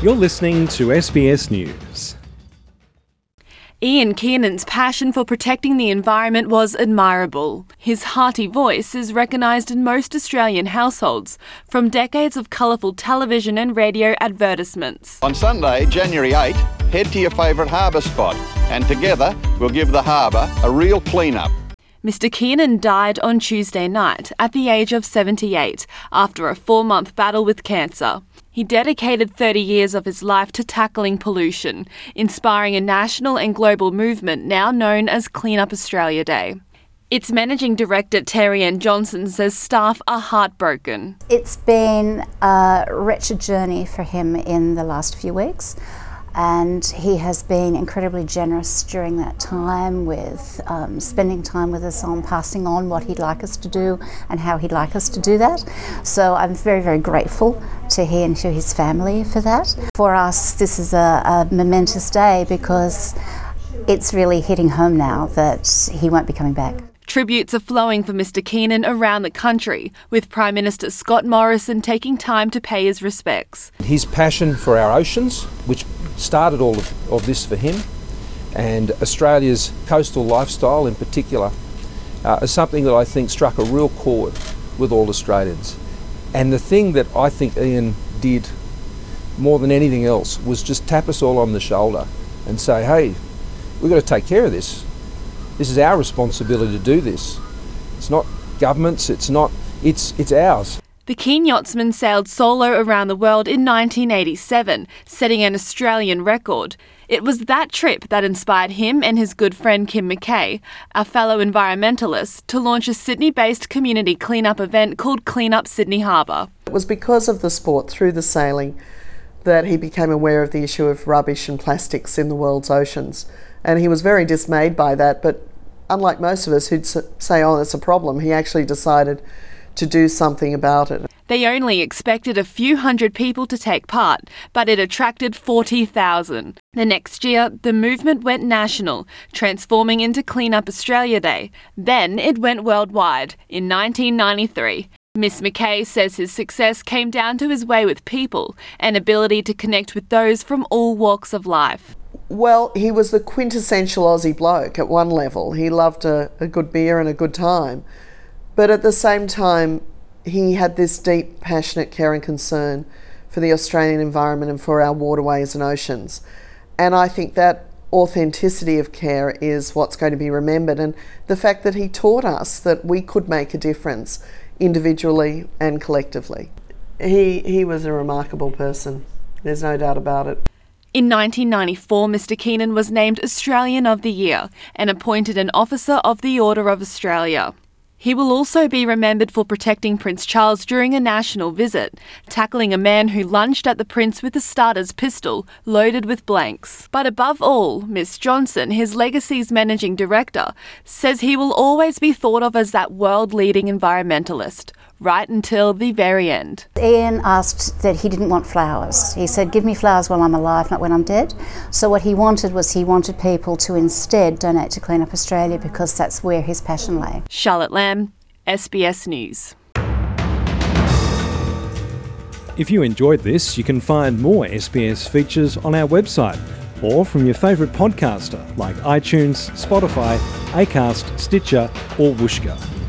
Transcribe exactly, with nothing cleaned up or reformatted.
You're listening to S B S News. Ian Kiernan's passion for protecting the environment was admirable. His hearty voice is recognised in most Australian households from decades of colourful television and radio advertisements. On Sunday, January eighth, head to your favourite harbour spot and together we'll give the harbour a real clean-up. Mister Kiernan died on Tuesday night at the age of seventy-eight after a four-month battle with cancer. He dedicated thirty years of his life to tackling pollution, inspiring a national and global movement now known as Clean Up Australia Day. Its managing director, Terry Ann Johnson, says staff are heartbroken. It's been a wretched journey for him in the last few weeks. And he has been incredibly generous during that time with um, spending time with us on passing on what he'd like us to do and how he'd like us to do that. So I'm very, very grateful to he and to his family for that. For us, this is a, a momentous day because it's really hitting home now that he won't be coming back. Tributes are flowing for Mister Kiernan around the country, with Prime Minister Scott Morrison taking time to pay his respects. His passion for our oceans, which started all of, of this for him, and Australia's coastal lifestyle in particular, uh, is something that I think struck a real chord with all Australians. And the thing that I think Ian did more than anything else was just tap us all on the shoulder and say, hey, we've got to take care of this. This is our responsibility to do this. It's not government's, it's not, it's it's ours. The keen yachtsman sailed solo around the world in nineteen eighty-seven, setting an Australian record. It was that trip that inspired him and his good friend Kim McKay, a fellow environmentalist, to launch a Sydney-based community clean-up event called Clean Up Sydney Harbour. It was because of the sport, through the sailing, that he became aware of the issue of rubbish and plastics in the world's oceans. And he was very dismayed by that, but unlike most of us who'd say, oh, that's a problem, he actually decided to do something about it. They only expected a few hundred people to take part, but it attracted forty thousand. The next year, the movement went national, transforming into Clean Up Australia Day. Then it went worldwide in nineteen ninety-three. Miss McKay says his success came down to his way with people and ability to connect with those from all walks of life. Well, he was the quintessential Aussie bloke at one level. He loved a, a good beer and a good time. But at the same time, he had this deep, passionate care and concern for the Australian environment and for our waterways and oceans. And I think that authenticity of care is what's going to be remembered. And the fact that he taught us that we could make a difference individually and collectively. He, he was a remarkable person. There's no doubt about it. In nineteen ninety-four, Mister Kiernan was named Australian of the Year and appointed an Officer of the Order of Australia. He will also be remembered for protecting Prince Charles during a national visit, tackling a man who lunged at the Prince with a starter's pistol loaded with blanks. But above all, Miss Johnson, his legacy's managing director, says he will always be thought of as that world-leading environmentalist, right until the very end. Ian asked that he didn't want flowers. He said, give me flowers while I'm alive, not when I'm dead. So what he wanted was he wanted people to instead donate to Clean Up Australia because that's where his passion lay. Charlotte Lamb, S B S News. If you enjoyed this, you can find more S B S features on our website or from your favourite podcaster like iTunes, Spotify, Acast, Stitcher or Whooshkaa.